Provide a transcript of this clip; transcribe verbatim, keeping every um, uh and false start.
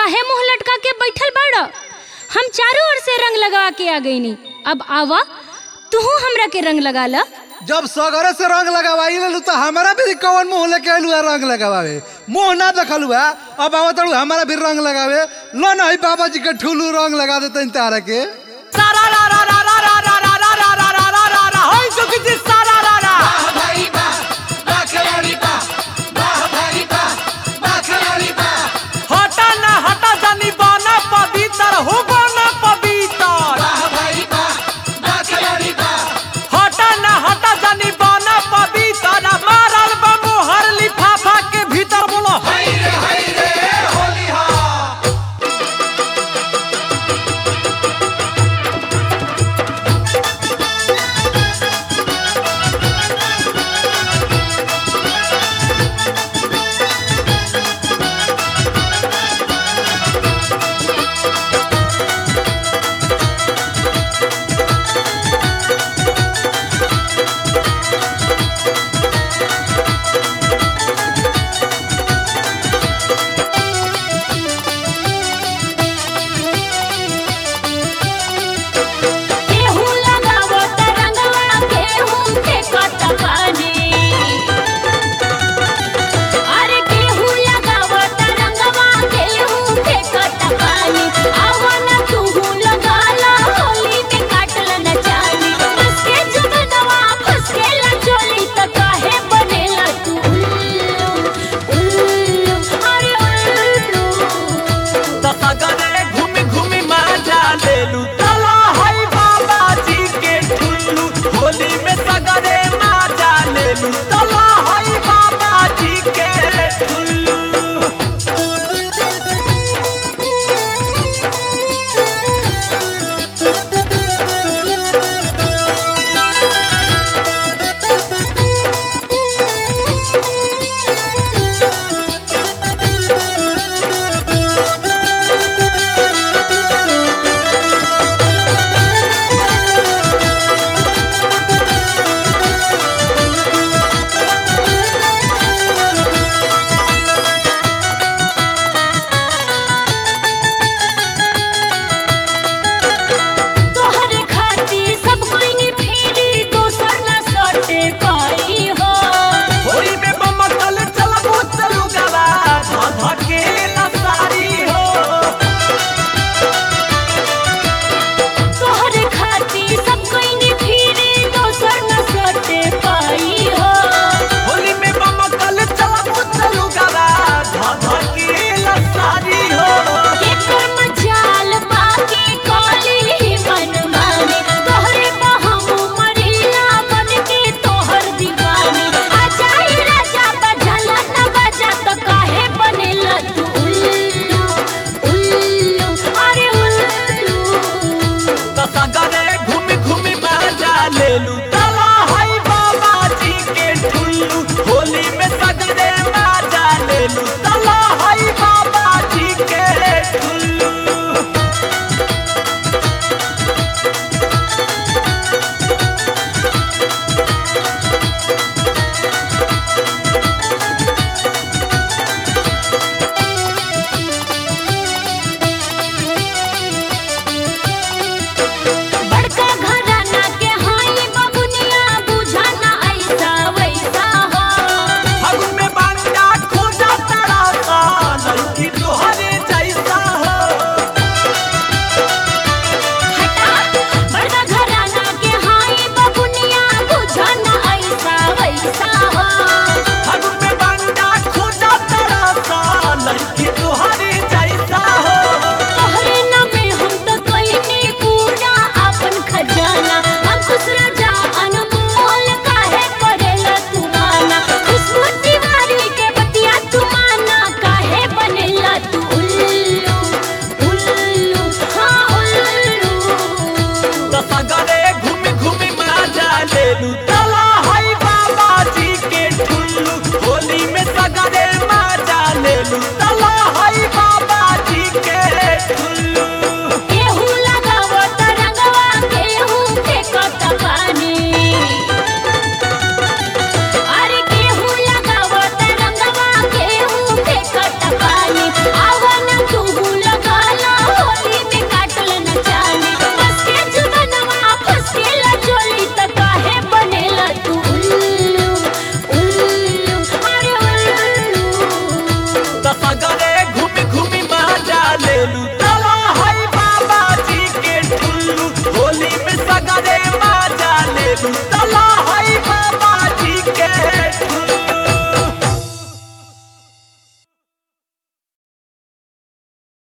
काहे मुंह लटका के बैठल बाड़? हम चारों ओर से रंग लगा के आ गई नी। अब आवा तू हमरा के रंग लगा ला। जब सगरे से रंग लगावाई ले तो हमारा भी कौन मुंह लेके आलू है रंग लगावे? मुंह ना देखलू है, अब आवत हमारा भी रंग लगावे। लो नहीं बाबा जी के ठुलू रंग लगा देते तारा के। रा रा रा रा